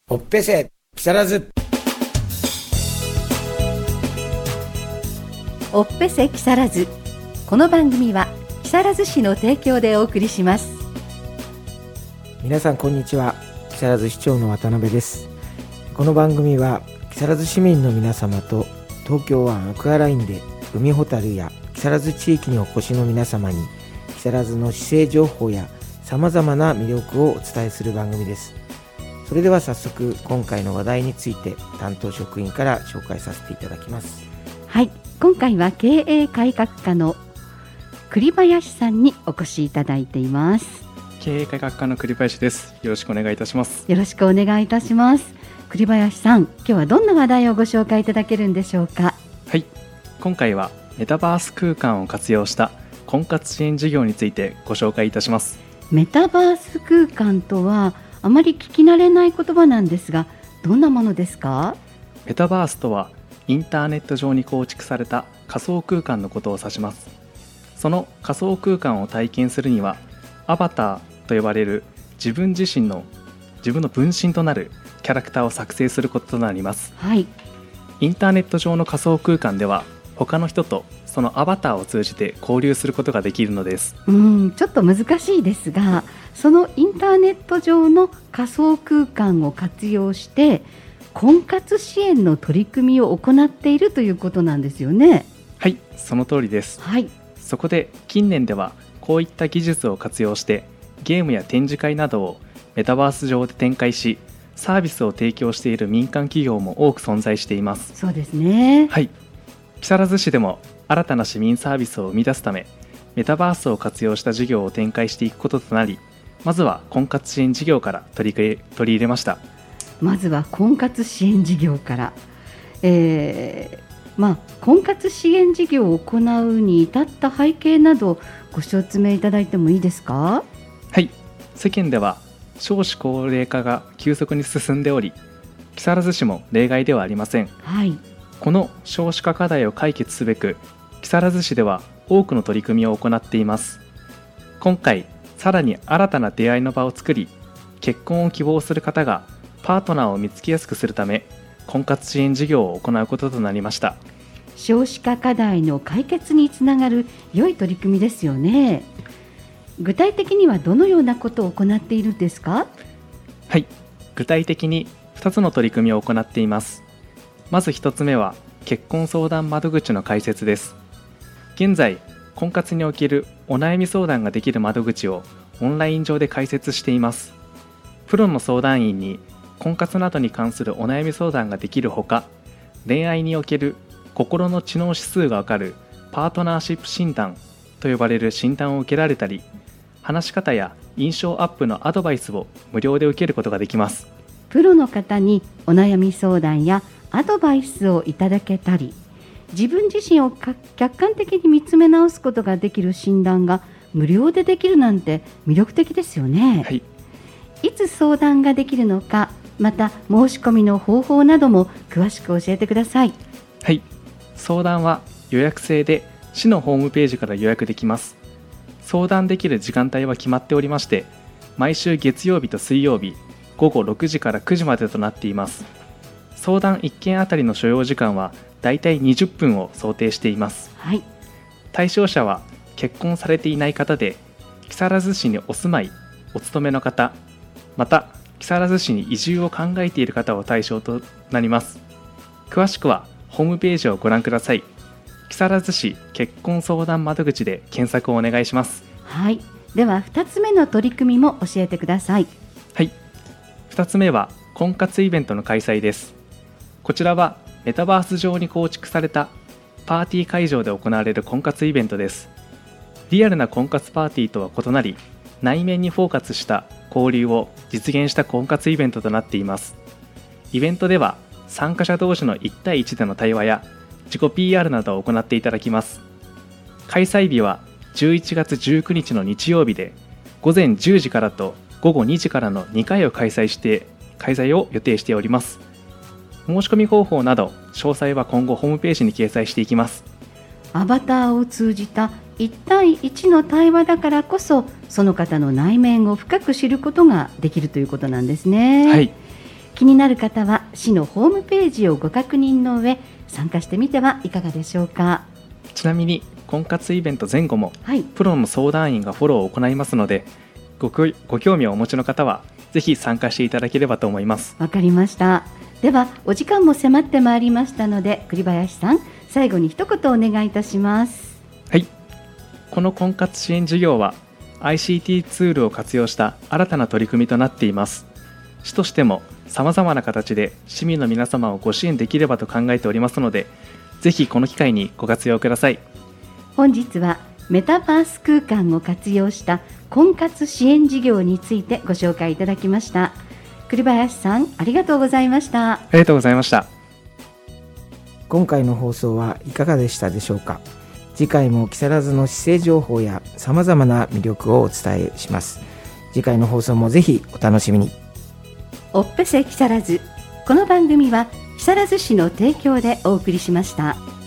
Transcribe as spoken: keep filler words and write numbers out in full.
おっぺせ木更津。 おっぺせ木更津。この番組は木更津市の提供でお送りします。 皆さんこんにちは。木更津市長の渡辺です。この番組は木更津市民の皆様と東京湾アクアラインで海ほたるや木更津地域にお越しの皆様に木更津の市政情報やさまざまな魅力をお伝えする番組です。それでは早速今回の話題について担当職員から紹介させていただきます。 はい、今回は経営改革課の栗林さんにお越しいただいています。 経営改革課の栗林です。よろしくお願いいたします。 よろしくお願いいたします。栗林さん、今日はどんな話題をご紹介いただけるんでしょうか。 はい、今回はメタバース空間を活用した婚活支援事業についてご紹介いたします。 メタバース空間とはあまり聞き慣れない言葉なんですが、どんなものですか？ メタバースとはインターネット上に構築された仮想空間のことを指します。その仮想空間を体験するにはアバターと呼ばれる自分自身の自分の分身となるキャラクターを作成することとなります。 はい、 インターネット上の仮想空間では他の人とそのアバターを通じて交流することができるのです。 うん、ちょっと難しいですが、そのインターネット上の仮想空間を活用して婚活支援の取り組みを行っているということなんですよね。 はい、その通りです。 はい、 そこで近年ではこういった技術を活用してゲームや展示会などをメタバース上で展開し、サービスを提供している民間企業も多く存在しています。 そうですね。 はい、木更津市でも新たな市民サービスを生み出すためメタバースを活用した事業を展開していくこととなり、まずは婚活支援事業から取り、取り入れました。 まずは婚活支援事業から、えーまあ、婚活支援事業を行うに至った背景などご説明いただいてもいいですか？ はい、世間では少子高齢化が急速に進んでおり、木更津市も例外ではありません。 はい、 この少子化課題を解決すべく木更津市では多くの取り組みを行っています。今回さらに新たな出会いの場を作り、結婚を希望する方がパートナーを見つけやすくするため婚活支援事業を行うこととなりました。 少子化課題の解決につながる良い取り組みですよね。具体的にはどのようなことを行っているんですか？ はい、具体的にふたつの取り組みを行っています。まずひとつめは結婚相談窓口の開設です。現在婚活におけるお悩み相談ができる窓口をオンライン上で開設しています。プロの相談員に婚活などに関するお悩み相談ができるほか、恋愛における心の知能指数がわかるパートナーシップ診断と呼ばれる診断を受けられたり、話し方や印象アップのアドバイスを無料で受けることができます。 プロの方にお悩み相談やアドバイスをいただけたり、自分自身を客観的に見つめ直すことができる診断が無料でできるなんて魅力的ですよね。 はい、 いつ相談ができるのか、また申し込みの方法なども詳しく教えてください。 はい、相談は予約制で市のホームページから予約できます。相談できる時間帯は決まっておりまして、毎週月曜日と水曜日ごごろくじからくじまでとなっています。相談いっけんあたりの所要時間はだいたいにじゅっぷんを想定しています。 はい、 対象者は結婚されていない方で、木更津市にお住まい、お勤めの方、また木更津市に移住を考えている方を対象となります。詳しくはホームページをご覧ください。木更津市結婚相談窓口で検索をお願いします。 はい、ではふたつめの取り組みも教えてください。 はい、ふたつめは婚活イベントの開催です。こちらはメタバース上に構築されたパーティー会場で行われる婚活イベントです。リアルな婚活パーティーとは異なり、内面にフォーカスした交流を実現した婚活イベントとなっています。イベントでは参加者同士のいち対いちでの対話や自己 ピーアール などを行っていただきます。開催日はじゅういちがつじゅうくにちの日曜日で、午前じゅうじからと午後にじからのにかいを開催して開催を予定しております。申し込み方法など詳細は今後ホームページに掲載していきます。 アバターを通じたいち対いちの対話だからこそ、その方の内面を深く知ることができるということなんですね。 はい、 気になる方は市のホームページをご確認の上参加してみてはいかがでしょうか。 ちなみに婚活イベント前後も、 はい、 プロの相談員がフォローを行いますので、 ご, ご興味をお持ちの方はぜひ参加していただければと思います。 わかりました。ではお時間も迫ってまいりましたので、栗林さん、最後に一言お願いいたします。 はい、この婚活支援事業は アイシーティー ツールを活用した新たな取り組みとなっています。市としてもさまざまな形で市民の皆様をご支援できればと考えておりますので、ぜひこの機会にご活用ください。 本日はメタバース空間を活用した婚活支援事業についてご紹介いただきました。栗林さん、ありがとうございました。 ありがとうございました。 今回の放送はいかがでしたでしょうか。次回も木更津の市政情報やさまざまな魅力をお伝えします。次回の放送もぜひお楽しみに。 オッペセ木更津、この番組は木更津市の提供でお送りしました。